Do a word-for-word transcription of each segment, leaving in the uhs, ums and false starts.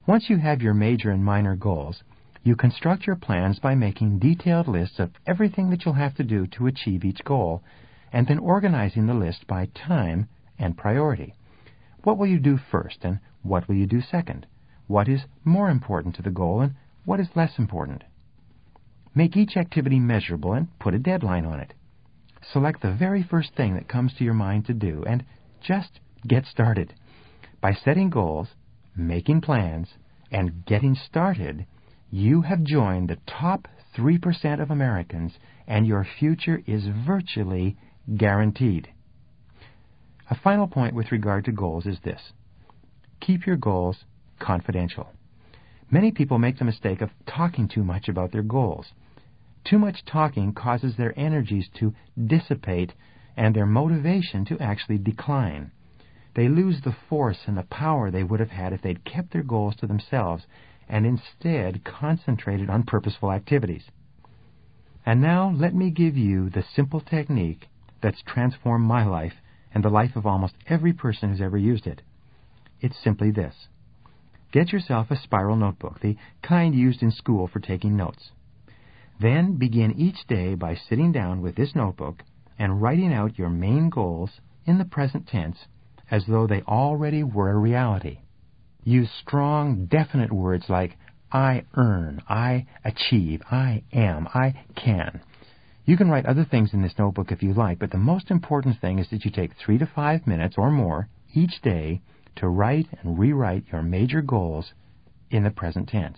Once you have your major and minor goals, you construct your plans by making detailed lists of everything that you'll have to do to achieve each goal, and then organizing the list by time and priority. What will you do first, and what will you do second? What is more important to the goal, and what is less important? Make each activity measurable and put a deadline on it. Select the very first thing that comes to your mind to do, and just get started. By setting goals, making plans, and getting started, you have joined the top three percent of Americans, and your future is virtually guaranteed. A final point with regard to goals is this: keep your goals confidential. Many people make the mistake of talking too much about their goals. Too much talking causes their energies to dissipate and their motivation to actually decline. They lose the force and the power they would have had if they'd kept their goals to themselves and instead concentrated on purposeful activities. And now let me give you the simple technique that's transformed my life and the life of almost every person who's ever used it. It's simply this. Get yourself a spiral notebook, the kind used in school for taking notes. Then begin each day by sitting down with this notebook and writing out your main goals in the present tense as though they already were a reality. Use strong, definite words like I earn, I achieve, I am, I can. You can write other things in this notebook if you like, but the most important thing is that you take three to five minutes or more each day to write and rewrite your major goals in the present tense.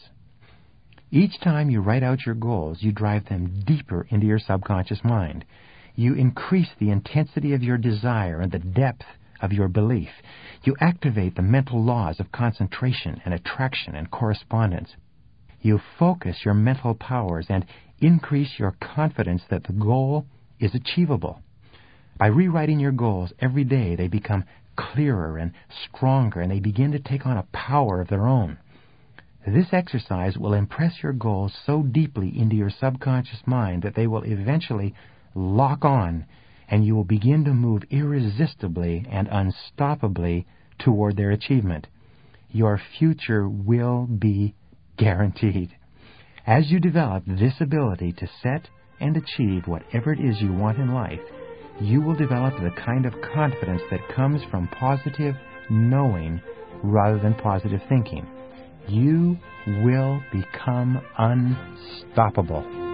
Each time you write out your goals, you drive them deeper into your subconscious mind. You increase the intensity of your desire and the depth of your belief. You activate the mental laws of concentration and attraction and correspondence. You focus your mental powers and increase your confidence that the goal is achievable. By rewriting your goals every day, they become clearer and stronger, and they begin to take on a power of their own. This exercise will impress your goals so deeply into your subconscious mind that they will eventually lock on, and you will begin to move irresistibly and unstoppably toward their achievement. Your future will be guaranteed. As you develop this ability to set and achieve whatever it is you want in life, you will develop the kind of confidence that comes from positive knowing rather than positive thinking. You will become unstoppable.